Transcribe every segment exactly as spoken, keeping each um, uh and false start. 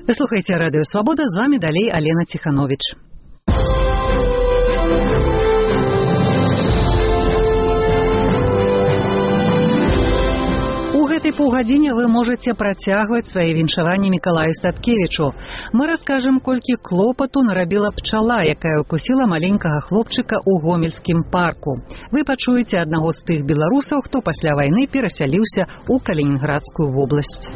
Вы слухаеце радыё Свабода, з вами далей Алена Ціхановіч. У гэтай паўгадзіне вы можаце працягваць свае віншаванні Мікалаю Статкевічу. Мы раскажам, колькі клопату нарабіла пчала, якая укусіла маленькага хлопчыка ў гомельскім парку. Вы пачуеце аднаго з тых беларусаў, хто пасля вайны перасяліўся ў Калінінградскую вобласць.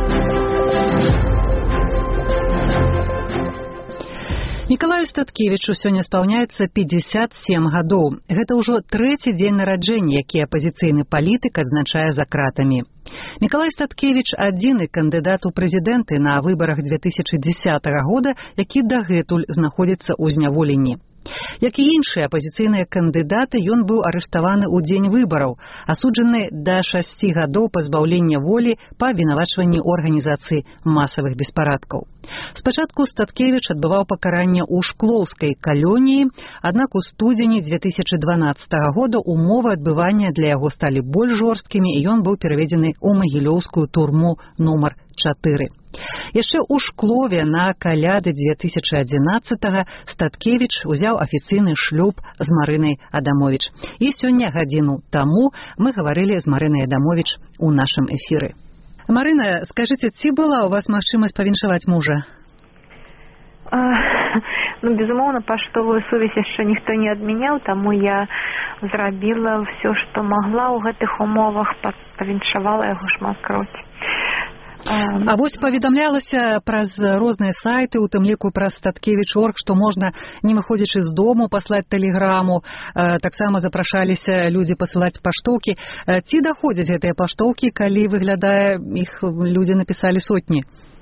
Мікалаю Статкевічу сёння спаўняецца пятьдесят семь гадоў. Гэта ўжо трэці дзень нараджэння, які апазіцыйны палітык адзначае за кратамі. Мікалай Статкевіч – адзіны кандыдат у прэзідэнты на выбарах две тысячи дзесятага года, які дагэтуль знаходзіцца ў зняволенні. Як і іншыя апазіцыйныя кандыдаты, ён быў арыштаваны ў дзень выбараў, асуджаны да шасці гадоў пазбаўлення волі па абвінавачванні ў арганізацыі масавых беспарадкаў. Спачатку Статкевіч адбываў пакаранне ў шклоўскай калоніі, аднак у студзені две тысячи дванаццатага года умовы адбывання для яго сталі больш жорсткімі, і ён быў пераведзены ў магілёўскую турму нумар чатыры. Яшчэ ў Шклове на каляды две тысячи адзінаццатага Статкевіч узяў афіцыйны шлюб з Марынай Адамовіч. І сёння гадзіну таму мы гаварылі з Марынай Адамовіч у нашым эфіры. Марына, скажыце, ці была ў вас магчымасць павіншаваць мужа? А, ну, безумоўна, паштовую сувязь яшчэ ніхто не адмяняў, таму я зрабіла ўсё, што магла ў гэтых умовах, павіншавала яго шматкроць. А вось паведамлялася праз розныя сайты, у тым ліку праз Статкевіч точка орг, што можна, не выходзячы з дому, паслаць тэлеграму. Таксама запрашаліся людзі пасылаць паштоўкі. Ці даходзяць гэтыя паштоўкі, калі, выглядае, іх людзі напісалі сотні?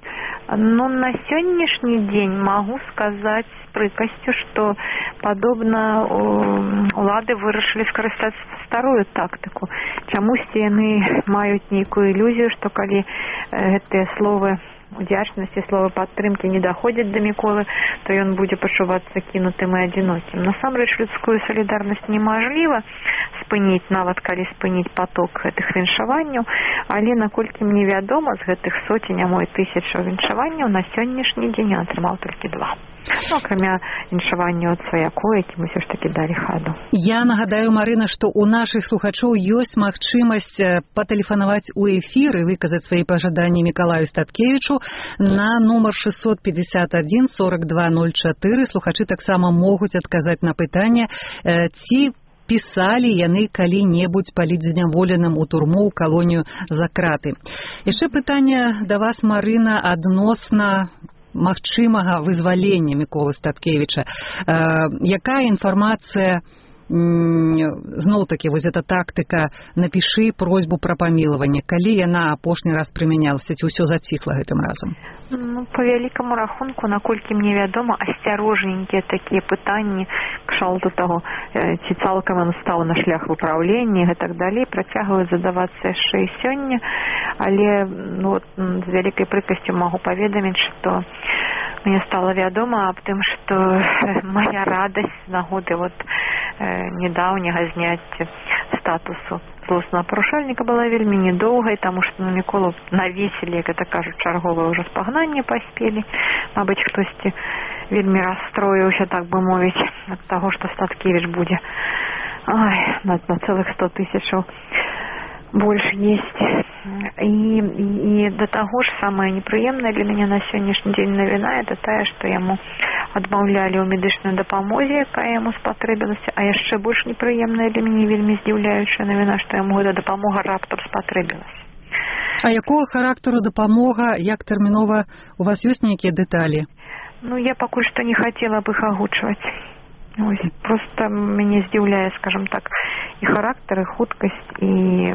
Ну, на сённяшні дзень магу сказаць з прыкасцю, што падобна улады вырашылі скарыстаць старую тактыку. Чамусьці яны маюць нейкую ілюзію, што калі гэтыя словы удзячнасці, словы падтрымкі не даходзяць да Міколы, то ён будзе пачувацца кінутым і адзінокім. Насамрэч, людскую салідарнасць немажліва спыніць, нават калі спыніць поток гэтых віншаванняў, але, наколькі мне вядома, з гэтых соцень, а мо і тысячаў віншаванняў на сённяшні дзень я атрымаў толькі два. Ну, акрамя віншавання ад сваякоў, якім усё ж такі далі хаду. Я нагадаю, Марына, што ў нашых слухачоў ёсць магчымасць патэлефанаваць у эфір і выказаць свае пажаданні Мікалаю Статкевічу на нумар шестьсот пятьдесят один сорок два ноль четыре. Слухачы таксама могуць адказаць на пытанне, ці пісалі яны калі-небудзь палітзняволеным у турму, ў калонію за краты. Яшчэ пытанне да вас, Марына, адносна магчымага вызвалення Міколы Статкевіча. Э, якая інфармацыя, зноў-такі, вось эта тактыка «напішы просьбу пра памілаванне», калі яна апошні раз прымянялася, ці ўсё заціхла гэтым разам? Ну, по вялікаму рахунку, наколькі мне вядома, асцярожненькія такія пытанні кшталту таго, ці цалкам ён стаў на шлях выпраўлення і гэтак далей, працягваюць задавацца яшчэ і сёння, але ну, з вялікай прыкасцю магу паведаміць, што мне стала вядома аб тым, што моя радасць з нагоды вот недаўняга зняцця статусу злоснага парушальніка была вельмі недоўгай, таму што на Міколу навесілі, як это кажуць, чарговае ўжо спагнанне паспелі. Мабыць, хтосьці вельмі расстроіўся, так бы мовіць, ад таго, што Статкевіч будзе ай, на, на цэлых сто тысячаў больш есць. І, і да таго ж самае непрыемнае для мяне на сённяшні дзень навіна, это тая, што яму адмаўлялі ў медычнай дапамозе, якая яму спатрэбілася, а яшчэ больш непрыемная для мяне, вельмі здзіўляючая навіна, што яму гэта дапамога раптам спатрэбілася. А якога характару дапамога, як тэрмінова, у вас ёсць нейкія дэталі? Ну, я пакуль што не хацела б іх агучваць. Ось, просто мяне здзіўляе, скажем так, і характар, і хуткасць, і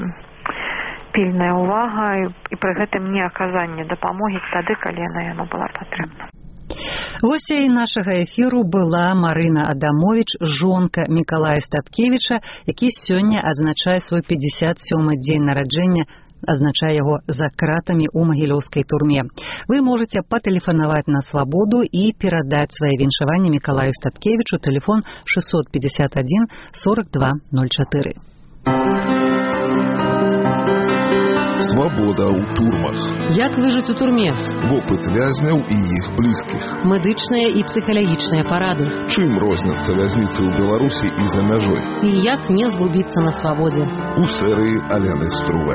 пільная ўвага, і, і пры гэтым не аказанне дапамогі тады, калі яна яму была патрэбна. Госцяй нашага эфіру была Марына Адамовіч, жонка Мікалая Статкевіча, які сёння адзначае свой пятьдесят сёмы дзень нараджэння, азначае яго за кратамі ў магілёўскай турме. Вы можаце патэлефанаваць на Свабоду і перадаць свае віншаванні Мікалаю Статкевічу. Тэлефон шестьсот пятьдесят один сорок два ноль четыре. Свобода. Свабода ў турмах. Як выжыць у турме? Вопыт вязняў і іх блізкіх. Медычныя і псіхалагічныя парады. Чым розняцца вязніцы ў Беларусі і за мяжой? І як не згубіцца на свабодзе? У серыі Алены Струве.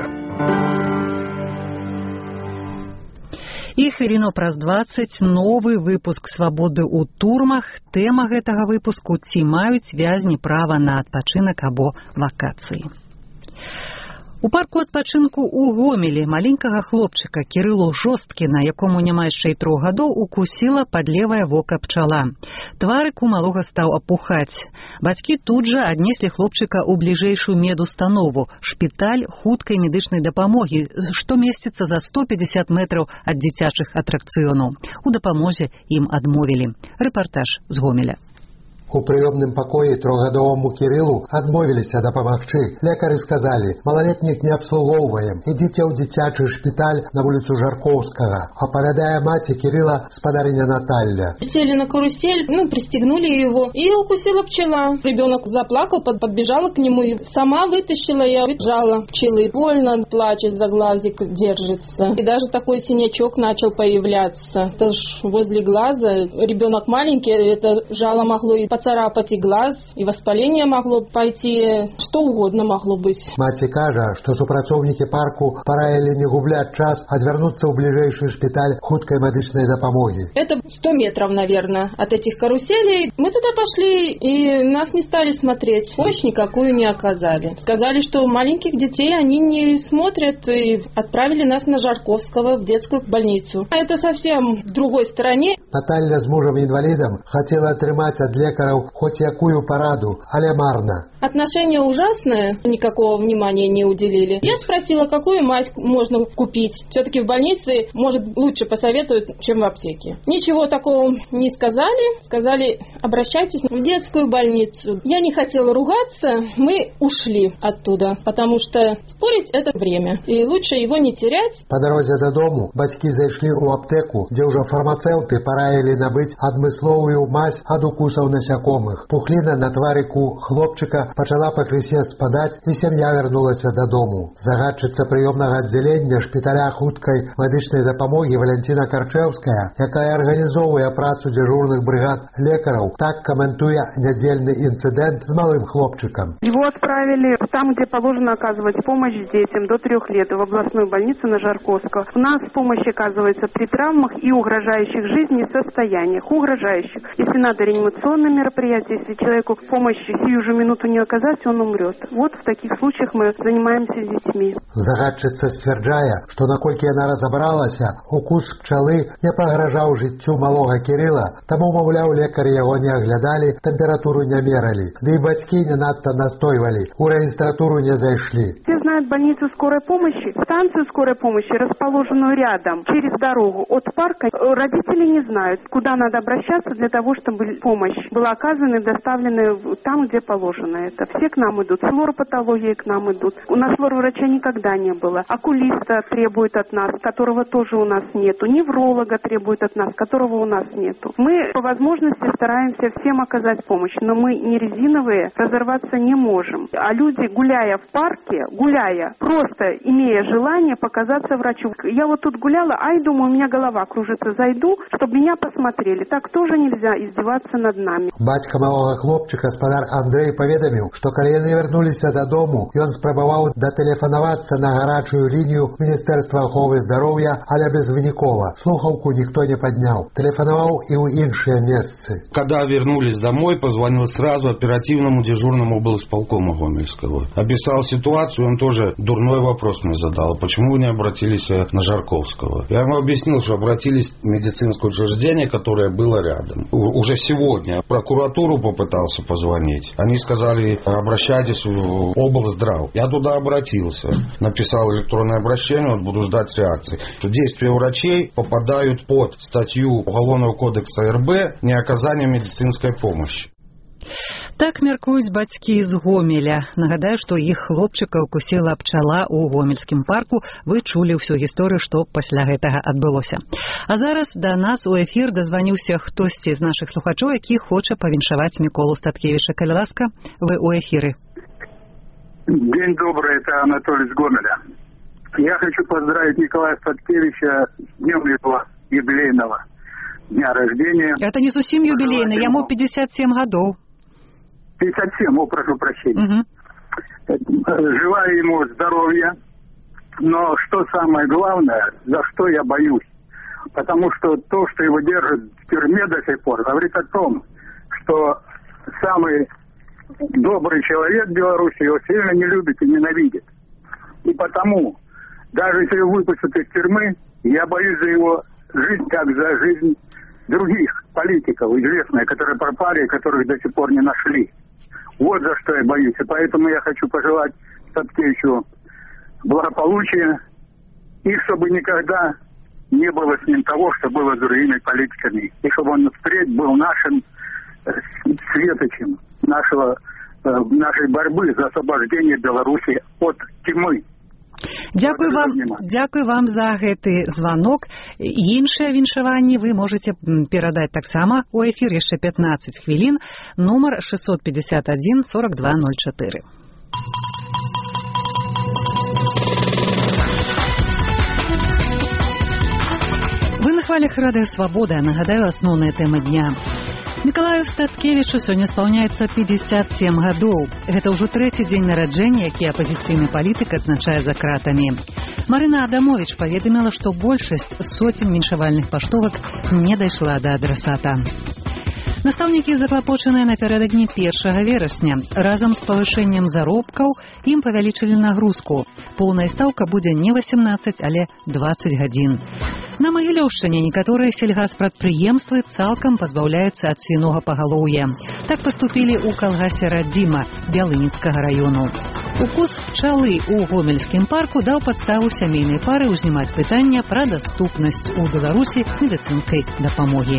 І хвіліно праз дваццаць новы выпуск «Свабоды ў турмах». Тэма гэтага выпуску – ці маюць вязні права на адпачынак або вакацыі. У парку адпачынку ў Гомелі маленькага хлопчыка Кірылу Жосткіна, якому няма яшчэ і трох гадоў, укусіла пад левае вока пчала. Тварык у малога стаў апухаць. Бацькі тут жа аднеслі хлопчыка ў бліжэйшую медустанову, шпіталь хуткай медычнай дапамогі, што месціцца за сто пятьдесят метраў ад дзіцячых атракцыёнаў. У дапамозе ім адмовілі. Рэпартаж з Гомеля. У прыёмным пакоі трохгадоваму Кірылу адмовіліся дапамагчы. Лекары сказалі: малалетніх не абслугоўваем, ідзіце ў дзіцячы шпіталь на вуліцу Жарковскага. Апавядае маці Кірыла, спадарыня Наталья. Сели на карусель, ну, пристегнули его, и укусила пчела. Ребенок заплакал, под, подбежала к нему, и сама вытащила, я выжала пчелы. Больно, плачет, за глазик держится. И даже такой синячок начал появляться. Это ж возле глаза. Ребенок маленький, это жало могло и поцарапать и глаз, и воспаление могло пойти, что угодно могло быть. Маці кажа, што супрацоўнікі парку параілі не губляць час, а звярнуцца ў бліжэйшы шпіталь хуткай медычнай дапамогі. Это сто метров, наверное, от этих каруселей. Мы туда пошли, и нас не стали смотреть. Помощь никакую не оказали. Сказали, что маленьких детей они не смотрят, и отправили нас на Жарковского в детскую больницу. А это совсем в другой стороне. Наталья з мужем-інвалідам хотела атрымаць ад лекараў хоть якую параду, але марна. Отношения ужасные, никакого внимания не уделили. Я спросила, какую мазь можно купить. Все-таки в больнице, может, лучше посоветуют, чем в аптеке. Ничего такого не сказали. Сказали, обращайтесь в детскую больницу. Я не хотела ругаться, мы ушли оттуда, потому что спорить это время, и лучше его не терять. По дороге до дому бацькі зайшлі ў аптэку, дзе ўжо фармацэўты параілі набыць адмысловую мазь ад укусаў насякомых. Пухліна на тварыку хлопчыка пачала пакрысе спадаць, і сям'я вярнулася дадому. Загадчыца прыёмнага аддзялення шпіталя хуткай медычнай дапамогі Валентина Карчэўская, якая арганізоўвае працу дзяжурных брыгад лекараў, так каментуе нядзельны інцыдэнт з малым хлопчыком. Его отправили там, где положено оказывать помощь детям до трех лет, в областную больницу на Жарковского. У нас помощь оказывается при травмах и угрожающих жизни состояниях. Угрожающих. Если надо реанимационное мероприятие, если человеку помощь сию же минуту не оказать, он умрет. Вот в таких случаях мы занимаемся с детьми. Загадчыца сцвярджае, што наколькі яна разабралася, укус пчалы не пагражаў жыццю малога Кірыла, таму, маўляў, лекары яго не аглядалі, тэмпературу не мералі. Ды і бацькі не надта настойвалі, у рэгістратуру не зайшлі. Все знают больницу скорой помощи, станцию скорой помощи, расположенную рядом, через дорогу от парка. Родители не знают, куда надо обращаться для того, чтобы помощь была оказана и доставлена там, где положено это. Все к нам идут, с флоропатологией к нам идут. У нас флор-врача никогда не было. Окулиста требует от нас, которого тоже у нас нету. Невролога требует от нас, которого у нас нету. Мы по возможности стараемся всем оказать помощь, но мы не резиновые, разорваться не можем. А люди, гуляя в парке, гуляя, просто имея желание показаться врачу. Я вот тут гуляла, ай, думаю, у меня голова кружится, зайду, чтобы меня посмотрели. Так тоже нельзя издеваться над нами. Бацька малога хлопчыка, спадар Андрей, паведаміў, што калі яны вярнуліся дадому, ён спрабаваў датэлефанавацца на гарачую лінію Міністэрства аховы здароўя, але безвынікова. Слухаўку ніхто не падняў. Тэлефанаваў і ў іншыя месцы. Когда вернулись домой, позвонил сразу оперативному дежурному облсполкому Гомельского. Описал ситуацию, он тоже дурной вопрос мне задал. Почему вы не обратились на Жарковского? Я ему объяснил, что обратились в медицинское учреждение, которое было рядом. Уже сегодня прокуратуру попытался позвонить. Они сказали, обращайтесь в облздрав. Я туда обратился. Написал электронное обращение, вот буду ждать реакции. Что действия врачей попадают под статью Уголовного кодекса РБ «Неоказание медицинской помощи». Так мяркуюць бацькі з Гомеля. Нагадаю, што іх хлопчыка укусіла пчала ў гомельскім парку. Вы чулі ўсю гісторыю, што пасля гэтага адбылося. А зараз да нас у эфір дазваніўся хтосьці з нашых слухачоў, які хоча павіншаваць Міколу Статкевіча. Калі ласка, вы ў эфіры. День добрый, это Анатолий из Гомеля. Я хочу поздравить Николая Статкевича с днем его юбилейного дня рождения. Это не совсем юбилейный, ему пятьдесят семь годов. пятьдесят семь, о, прошу прощения. Угу. Желаю ему здоровья, но что самое главное, за что я боюсь, потому что то, что его держат в тюрьме до сих пор, говорит о том, что самый добрый человек в Беларуси его сильно не любит и ненавидит. И потому, даже если его выпустят из тюрьмы, я боюсь за его жизнь, как за жизнь других политиков, известных, которые пропали, которых до сих пор не нашли. Вот за что я боюсь. И поэтому я хочу пожелать Статкевичу благополучия, и чтобы никогда не было с ним того, что было с другими политиками. И чтобы он впредь был нашим светочем нашего, нашей борьбы за освобождение Беларуси от тьмы. Дякую вам, дякую вам за гэты звонок. Іншыя віншаванні вы можете перадаць таксама у эфір яшчэ пятнаццаць хвілін. Нумар шестьсот пятьдесят один сорок два ноль четыре. Вы на хвалях Радыё Свабода. Нагадаю асноўныя тэмы дня. Мікалаю Статкевічу сёння спаўняецца пятьдесят семь гадоў. Гэта ўжо трэці дзень нараджэння, які апазіцыйны палітык адзначае за кратамі. Марына Адамович паведаміла, што большасць соцень віншавальных паштовак не дайшла да адрасата. Настаўнікі заклапочаныя напярэдадні першага верасня. Разам з павышэннем заробкаў ім павялічылі нагрузку. Поўная стаўка будзе не восемнадцаць, але двадцать гадзін. На Магілёўшчыне некаторыя сельгаспрадпрыемствы цалкам пазбаўляюцца ад свінога пагалоўя. Так паступілі ў калгасе Радзіма Бялыніцкага раёну. Укус пчалы ў гомельскім парку даў падставу сямейнай пары ўзнімаць пытанне пра даступнасць у Беларусі медыцынскай дапамогі.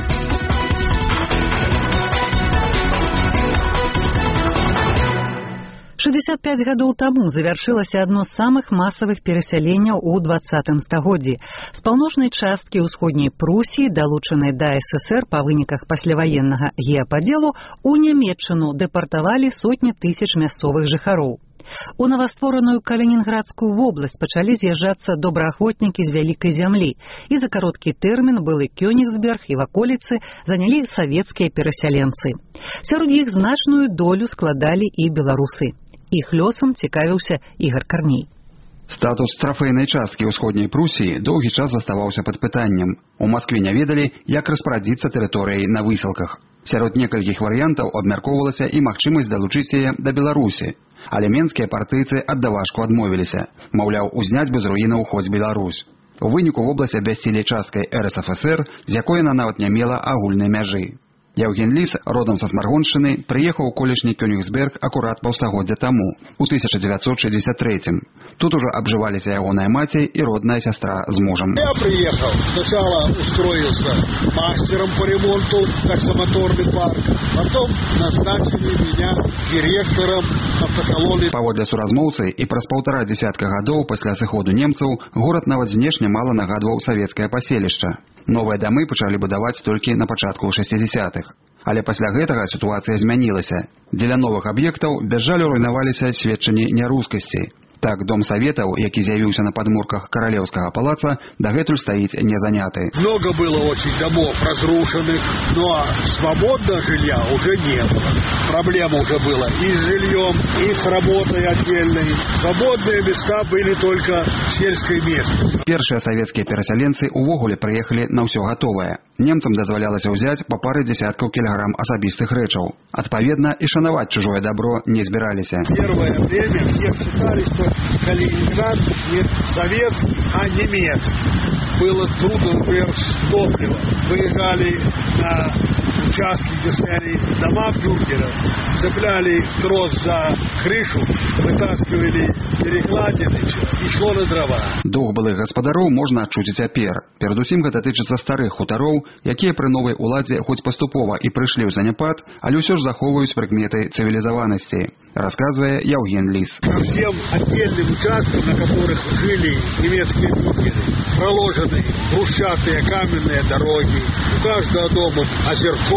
шестьдесят пять гадоў таму завяршылася адно з самых масавых перасяленняў у двадцатым стагоддзі. З паўночнай часткі ўсходняй Прусіі, далучанай да ССР па выніках пасляваеннага геападзелу, у Нямецчыну дэпартавалі сотні тысяч мясцовых жыхароў. У новаствораную Калінінградскую вобласць пачалі з'язджацца добраахвотнікі з вялікай зямлі, і за кароткі тэрмін былы Кёнігсберг і ваколіцы занялі савецкія перасяленцы. Сярод іх значную долю складалі і беларусы. Іх лёсам цікавіўся Ігар Карней. Статус трафейнай часткі ўсходняй Прусіі доўгі час заставаўся пад пытаннем. У Маскве не ведалі, як распарадзіцца тэрыторыяй на высілках. Сярод некалькіх варыянтаў абмяркоўвалася і магчымасць далучыць яе да Беларусі. Але менскія партыйцы аддавашку адмовіліся. Маўляў, узняць бы з руінаў хоць Беларусь. У выніку вобласць абвясцілі часткай эр эс эф эс эр, з якой яна нават не мела агульнай мяжы. Яўген Ліс, родам са Смаргоншчыны, прыехаў у колішні Кёнігсберг акурат паўстагоддзя таму, у тысяча девятьсот шестьдесят третьем. Тут ужо абжываліся ягоная маці і родная сястра з мужам. Я приехал, сначала устроился мастером по ремонту таксомоторный парк, потом назначили меня директором автоколоны. Паводле суразмоўцы і праз паўтара дзесятка гадоў пасля сыходу немцаў горад нават знешне мала нагадваў савецкае паселішча. Новыя дамы пачалі будаваць толькі на пачатку шэсцідзесятых. Але пасля гэтага сітуацыя змянілася. Дзеля новых аб'ектаў без жалю руйнаваліся сведчанні нярускасці. Так, дом Советаў, які з'явіўся на падмурках Каралеўскага палаца, дагэтуль стаіць не заняты. Много было очень домов разрушенных, но свободного жилья уже не было. Проблема уже была и с жильем, и с работой отдельной. Свободные места были только в сельской местности. Першыя савецкія перасяленцы увогуле прыехалі на ўсё гатовае. Немцам дазвалялася ўзяць па пары дзесяткаў кілаграм асабістых рэчаў. Адпаведна, і шанаваць чужое добро не збіраліся. Первое время все считали, что Калининград не советский, а немецкий. Было трудно, например, с топливом. Выезжали на участки, где стояли дома бюргеров, цепляли трос за крышу, вытаскивали перекладины и шло на дрова. Дух былых гаспадароў можна адчуць і цяпер. Перадусім гэта тычыцца старых хутароў, якія пры новай уладзе хоць паступова і прыйшлі ў заняпад, але ўсё ж захоўваюць прыкметы цывілізаванасці, расказвае Яўген Ліс. Ко всем отдельным участкам, на которых жили немецкие бюргеры, проложены брусчатые каменные дороги. У каждого дома озерко,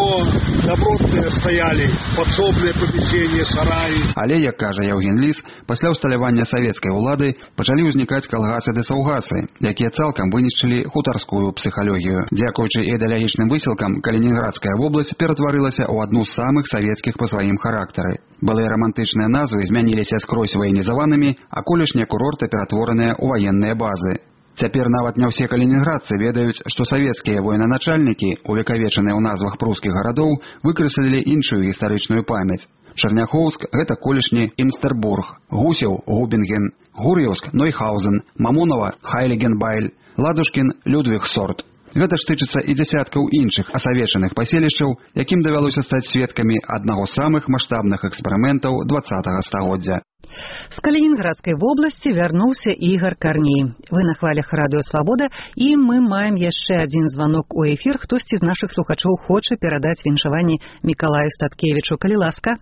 но добротные стояли подсобные помещения, сараи. Але, як кажа Яўген Ліс, пасля ўсталявання савецкай улады пачалі ўзнікаць калгасы ды саўгасы, якія цалкам вынішчылі хутарскую псіхалогію. Дзякуючы ідэалагічным высілкам Калінінградская вобласць ператварылася ў адну з самых савецкіх па сваім характары. Былыя романтычныя назвы змяніліся скрозь ваенізаванымі, а колішнія курорты ператвораныя ў ваенныя базы. Цяпер нават не ўсе калінінградцы ведаюць, што савецкія военначальнікі, увекавечаныя ў назвах прускіх гарадоў, выкарысталі іншую гістарычную памяць. Чарняхоўск – гэта колішні Імстербург, Гусеў – Губінген, Гур'ёўск – Нойхаузен, Мамонова – Хайлігенбайль, Ладушкін – Людвігсорт. Гэта ж тычыцца і дзясяткаў іншых асавечаных паселішчаў, якім давялося стаць сведкамі аднаго з самых маштабных эксперыментаў двадцатага стагоддзя. З Калінінградскай вобласці вярнуўся Ігар Карней. Вы на хвалях Радыё Свабода, і мы маем яшчэ адзін званок у эфір. Хтосьці з нашых слухачоў хоча перадаць віншаванні Мікалаю Статкевічу. Калі ласка.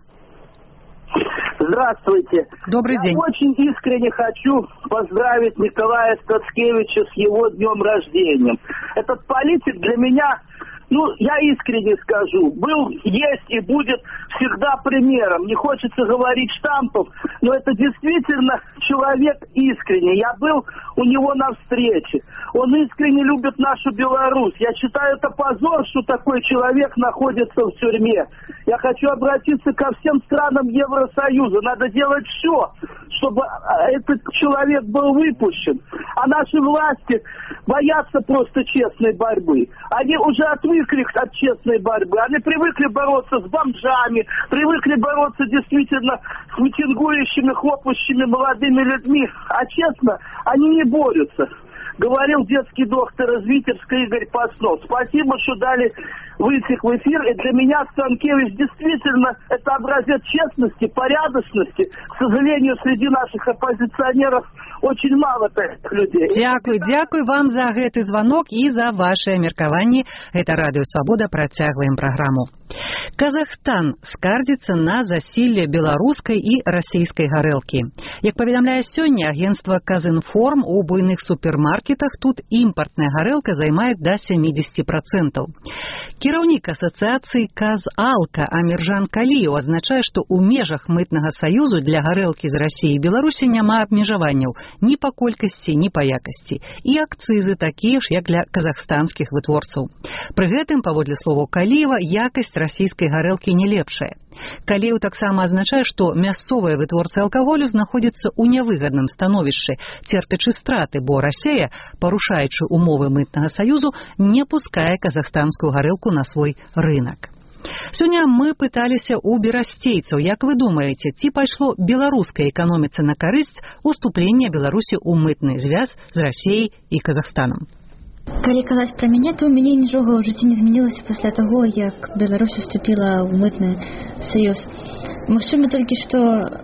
Здравствуйте. Добрый Я день. Я очень искренне хочу поздравить Николая Статкевича с его днем рождения. Этот политик для меня, ну, я искренне скажу, был, есть и будет всегда примером. Не хочется говорить штампов, но это действительно человек искренний. Я был у него на встрече. Он искренне любит нашу Беларусь. Я считаю, это позор, что такой человек находится в тюрьме. Я хочу обратиться ко всем странам Евросоюза. Надо делать все, чтобы этот человек был выпущен. А наши власти боятся просто честной борьбы. Они уже отвыкли от честной борьбы. Они привыкли бороться с бомжами, привыкли бороться действительно с митингующими, хлопающими молодыми людьми. А честно, они не борются. Говорил детский доктор из Витебска Игорь Паснов. Спасибо, что дали выйти в эфир. И для меня Станкевич действительно это образец честности, порядочности. К сожалению, среди наших оппозиционеров очень мало таких людей. Дякую, дякую вам за гэты звонок и за ваши меркаванні. Это Радио Свобода, працягваем программу. Казахстан скардзіцца на засілле беларускай і расійскай гарэлкі. Як паведамляе сёння агентства Казінформ, у буйных супермаркетах тут імпартная гарэлка займае да сямідзесят процентаў. Кіраўнік асацыяцыі Казалка Аміржан Каліеў адзначае, што ў межах мытнага саюзу для гарэлкі з Расіі і Беларусі няма абмежаванняў ні па колькасці, ні па якасці. І акцызы такія ж, як для казахстанскіх вытворцаў. Пры гэтым, паводле словаў Каліева, якасць расійскай гарэлкі не лепшая. Каліеў таксама азначае, што мясцовыя вытворцы алкаголю знаходзяцца ў нявыгадным становішчы, церпячы страты, бо Расія, парушаючы умовы мытнага саюзу, не пускае казахстанскую гарэлку на свой рынок. Сёння мы пыталіся ў берасцейцаў, як вы думаеце, ці пайшло беларускай эканоміцы на карысць уступлення Беларусі ў мытны звяз з Расіяй і Казахстанам? Калі казаць пра мяне, то ў мяне нічога ў жыцці не змянілася пасля таго, як Беларусь уступіла ў мытны саюз. Магчыма толькі, што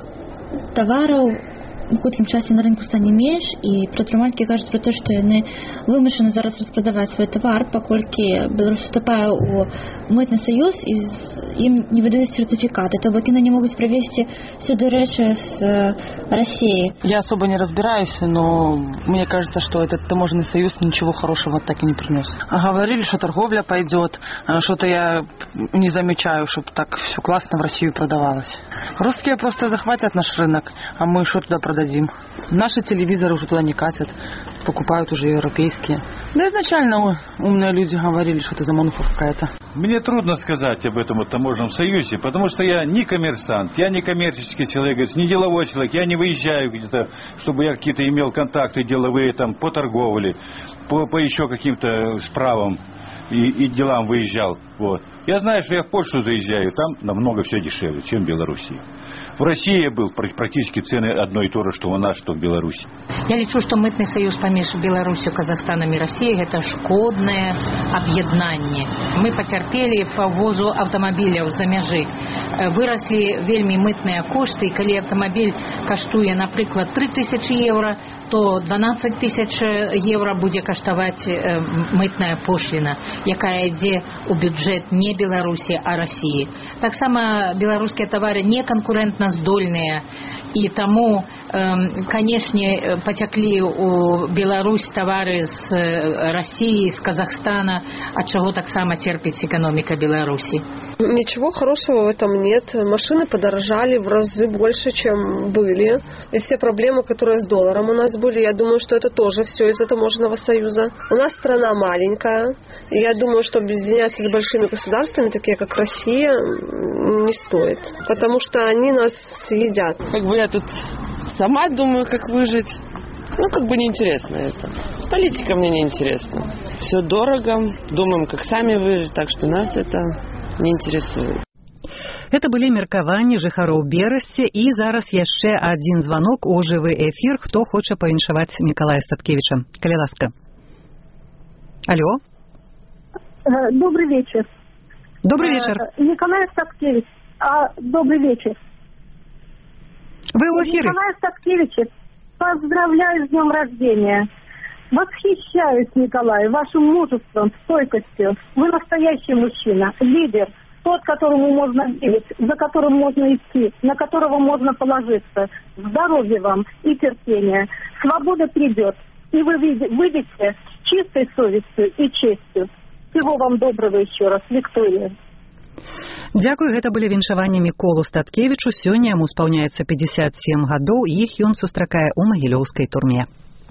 тавараў у хуткім часе на рынку стане менш, і прадпрымальнікі кажуць пра тое, што яны вымушаны зараз распрадаваць свой тавар, паколькі Беларусь уступае ў мытны саюз і ім не выдаюць сертификаты, то бок яны не могуць привезти сюда рэчы с России. Я особо не разбираюсь, но мне кажется, что этот таможенный союз ничего хорошего так и не принес. Говорили, что торговля пойдет, что-то я не замечаю, чтобы так все классно в Россию продавалось. Русские просто захватят наш рынок, а мы что туда продадим? Наши телевизоры уже туда не катят, покупают уже европейские. Да изначально умные люди говорили, что это замануха какая-то. Мне трудно сказать об этом таможенном союзе, потому что я не коммерсант, я не коммерческий человек, не деловой человек, я не выезжаю где-то, чтобы я какие-то имел контакты деловые там по торговле, по, по еще каким-то справам и, и делам выезжал. Вот. Я знаю, что я в Польшу заезжаю, там намного все дешевле, чем в Беларуси. В России я был, практически цены одно и то же, что у нас, что в Беларуси. Я лічу, што мытны саюз паміж Беларусю, Казахстанам і Расіяй гэта шкоднае аб'яднанне. Мы пацярпелі па ввозу аўтамабіляў за мяжы. Выраслі вельмі мытныя кошты, і калі аўтамабіль каштуе, напрыклад, тры тысячы еўра, то дванаццаць тысяч еўра будзе каштаваць мытная пошліна. якая ідзе ў бюджэт не Беларусі, а Расіі. Таксама беларускія тавары не канкурэнтна здольныя, і таму, канешне, пацяклі ў Беларусь тавары з Расіі, з Казахстана, ад чаго таксама церпіць эканоміка Беларусі. Ничего хорошего в этом нет. Машины подорожали в разы больше, чем были. И все проблемы, которые с долларом у нас были, я думаю, что это тоже все из-за таможенного союза. У нас страна маленькая, и я думаю, что объединяться с большими государствами, такие как Россия, не стоит. Потому что они нас съедят. Как бы я тут сама думаю, как выжить. Ну, как бы неинтересно это. Политика мне неинтересна. Все дорого, думаем, как сами выжить, так что нас это не интересует. Это были меркаванні жыхароў Берасці, і зараз яшчэ адзін званок у жывы эфір. Хто хоча павіншаваць Мікалая Статкевіча? Калі ласка. Алло. Добрый вечер. Добрый вечер. Николай Статкевич. А, добрый вечер. Вы в эфире. Николай Статкевич, поздравляю с днем рождения. Восхищаюсь, Николай, вашим мужеством, стойкостью. Вы настоящий мужчина, лидер, тот, которому можно верить, за которым можно идти, на которого можно положиться. Здоровья вам и терпения. Свобода придет, и вы выйдете с чистой совестью и честью. Всего вам доброго еще раз, Виктория. Дзякуй, гэта былі віншаванні Міколу Статкевічу. Сёння яму спаўняецца пятьдесят семь гадоў, і іх ён сустракае ў магілёўскай турме.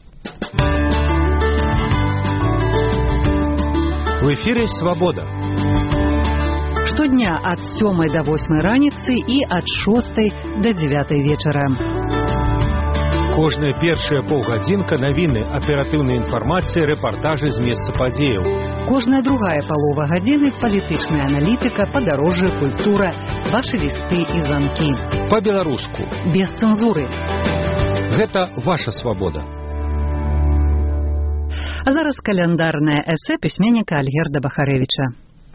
В эфире «Свобода». Штодня ад сёмай да восьмай раніцы і ад шостай да дзевятай вечара. Кожная першая паўгадзінка навіны, аператыўная інфармацыя, рэпартажы з месца падзеяў. Кожная другая палова гадзіны палітычная аналітыка, падарожжа, культура, вашы лісты і званкі. Па-беларуску. Без цэнзуры. Гэта ваша свабода. А зараз каляндарнае эсэ пісьменніка Альгерда Бахарэвіча.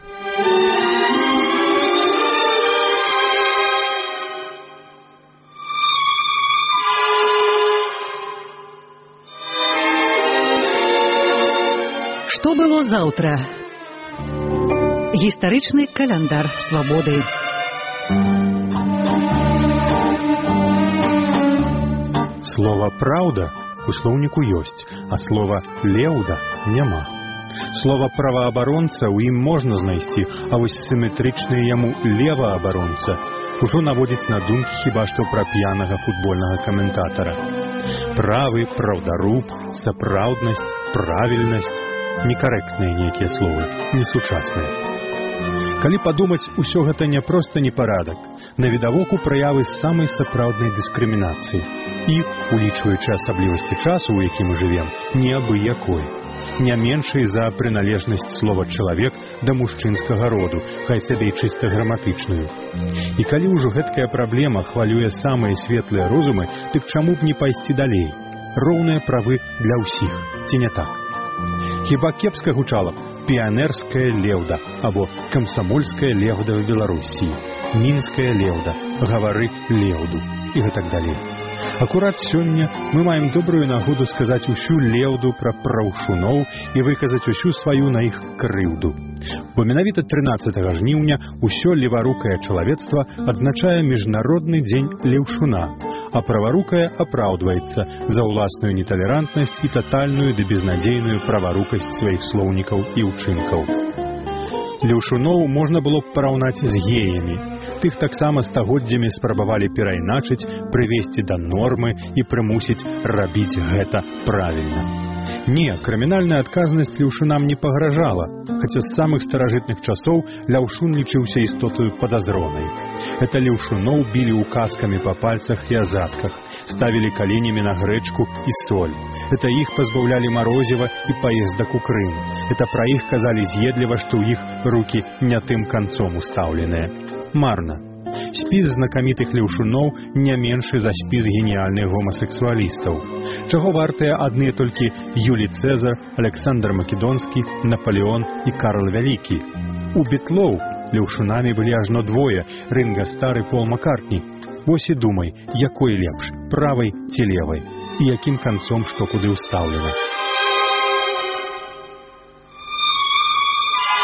Што было заўтра? Гістарычны каляндар свабоды. Слова «праўда» у слоўніку ёсць, а слова «леўда» няма. Слова «праваабаронца» ў ім можна знайсці, а вось сіметрычны яму «леваабаронца» ужо наводзіць на думкі хіба што пра п'янага футбольнага каментатара. Правы, праўдаруб, сапраўднасць, правільнасць — некарэктныя нейкія словы, несучасныя. Калі падумаць, усё гэта не проста непарадак, навідавоку праявы самай сапраўднай дыскрымінацыі. І, улічваючы асаблівасці часу, у якім мы жывем, не абы-якой. Не меншай за прыналежнасць слова «чалавек» да мужчынскага роду, хай сабе і чыста граматычную. І калі ўжо гэткая праблема хвалюе самыя светлыя розумы, дык чаму б не пайсці далей? Роўныя правы для ўсіх, ці не так? Хіба кепска гучала піянерская леўда або камсамольская леўда в Беларусі, мінская леўда, гавары леўду і гэтак далей. Акурат сёння мы маем добрую нагоду сказаць усю леўду пра праўшуноў і выказаць усю сваю на іх крыўду. Бо менавіта трынаццатага жніўня усё леварукае чалавецтва адзначае міжнародны дзень леўшуна, а праварукае апраўдваецца за ўласную неталерантнасць і татальную ды безнадзейную праварукасць сваіх слоўнікаў і ўчынкаў. Леўшуноў можна было б параўнаць з геямі. Тых таксама стагоддзямі спрабавалі перайначыць, прывесці да нормы і прымусіць рабіць гэта правільна. Не, крымінальная адказнасць леўшунам не пагражала, хаця з самых старажытных часоў ляўшун лічыўся істотаю падазронай. Это леўшуноў білі указкамі па пальцах і азадках, ставілі каленямі на грэчку і соль. Это іх пазбаўлялі марозіва і паездак у Крым. Это пра іх казалі з'едліва, што ў іх рукі не тым канцом устаўленыя. Марна. Спіс знакамітых леўшуноў не меншы за спіс геніяльных гомасексуалістаў. Чаго вартыя адны толькі Юлій Цэзар, Александр Македонскі, Наполеон і Карл Вялікі. У бітлоў леўшунамі былі ажно двое — Ринга Стар і Пол Маккартні. Вось і думай, якой лепш, правай ці левай, і якім канцом што куды ўстаўлена.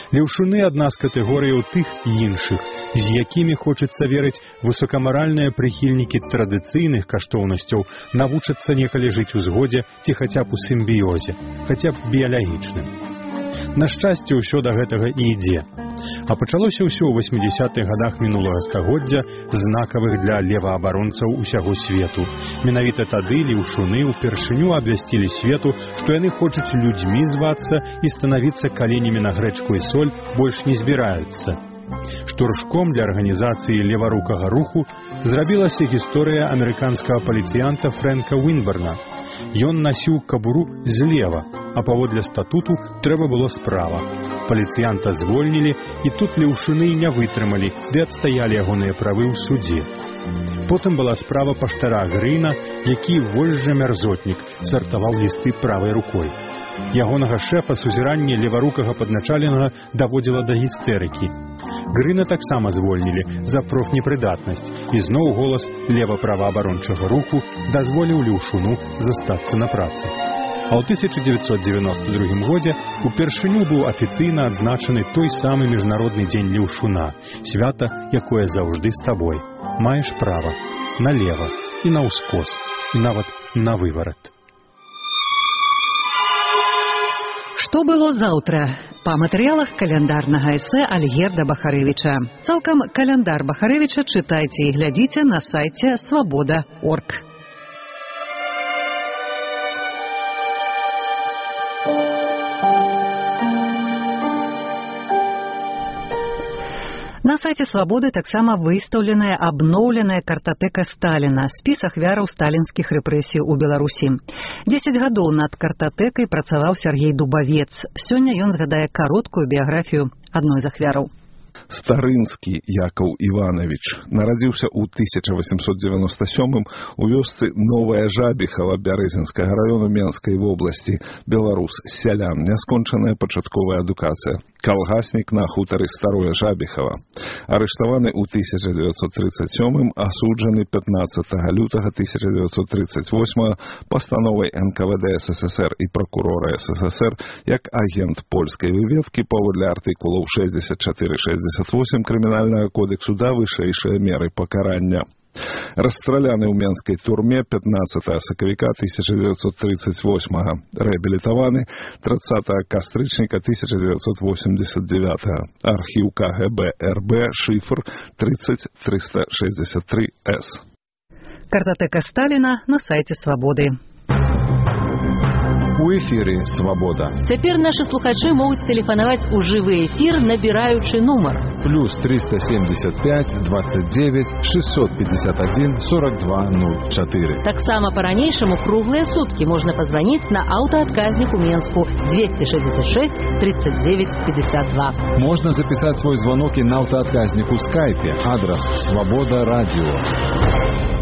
Леўшуны адна з катэгорыяў тых іншых, з якімі хочацца верыць высокамаральныя прыхільнікі традыцыйных каштоўнасцяў навучацца некалі жыць у згодзе ці хаця б у сімбіёзе, хаця б біялагічным. На шчасце, ўсё да гэтага і ідзе. А пачалося ўсё ў васьмідзесятых гадах мінулага стагоддзя, знакавых для леваабаронцаў усяго свету. Менавіта тады леўшуны ўпершыню абвясцілі свету, што яны хочуць людзьмі звацца і станавіцца каленямі на грэчку і соль больш не збіраюцца. Штуршком для арганізацыі леварукага руху зрабілася гісторыя амерыканскага паліцыянта Фрэнка Уінберна. Ён насіў кабуру злева, а паводле статуту трэба было справа. Паліцыянта звольнілі, і тут леўшуны не вытрымалі, ды адстаялі ягоныя правы ў судзе. Потым была справа паштара Грына, які вольжа мярзотнік сартаваў лісты правай рукой. Ягонага шэфа сузіранне леварукага падначаленага даводзіла да гістэрыкі. Грына таксама звольнілі за профнепрыдатнасць, і зноў голас лева-праваабарончага руху дазволіў леўшуну застацца на працы. А ў тысяча дзевяцьсот дзевяноста другім годзе упершыню быў афіцыйна адзначаны той самы міжнародны дзень леўшуна, свята, якое заўжды з табой. Маеш права налева і на ўскос, і нават на выварат. Што было заўтра? Па матэрыялах каляндарнага эсэ Альгерда Бахарэвіча. Цалкам каляндар Бахарэвіча чытайце і глядзіце на сайце свабода точка орг. На сайце «Свабоды» таксама выстаўленая абноўленая картатэка Сталіна, спіс ахвяраў сталінскіх рэпрэсій у Беларусі. дзесяць гадоў над картатэкай працаваў Сергей Дубавец. Сёння ён згадае кароткую біяграфію адной з ахвяраў. Старынскі Якаў Іванович нарадзіўся ў тысяча восемьсот девяносто сёмым у вёсцы Новая Жабіхава Бярэзінскага раёну Менскай вобласці, беларус, сялян, няскончаная пачатковая адукацыя, калгаснік на хутары Старое Жабіхава. Арыштаваны ў тысяча девятьсот тридцать сёмым, асуджаны пятнадцатага лютага тысяча девятьсот тридцать восьмага пастановай эн ка вэ дэ эс эс эс эр і пракурора эс эс эс эр як агент польскай выведкі паводле артыкулаў шэсцьдзесят чатыры шэсцьдзесят восемь крымінальнага кодексу да вышэйшыя меры пакарання. Расстраляны ў менскай турме пятнадцатага сакавіка тысяча девятьсот тридцать восьмага, рэабілітаваны тридцатага кастрычніка тысяча девятьсот восемьдесят девятага. Архіў ка гэ бэ эр бэ, шифр тридцать триста шестьдесят три эс. Картатэка Сталіна на сайце «Свабоды». У эфіры «Свабода». Цяпер нашы слухачы могуць тэлефанаваць у жывы эфір, набіраючы нумар. Плюс триста семьдесят пять двадцать девять шестьсот пятьдесят один сорок два ноль четыре. Таксама па-ранейшаму круглыя суткі можна пазваніць на аўтаадказнік у Менску двести шестьдесят шесть тридцать девять пятьдесят два. Можно записать свой звонок и на аўтаадказніку в скайпе. Адрес «Свобода радио».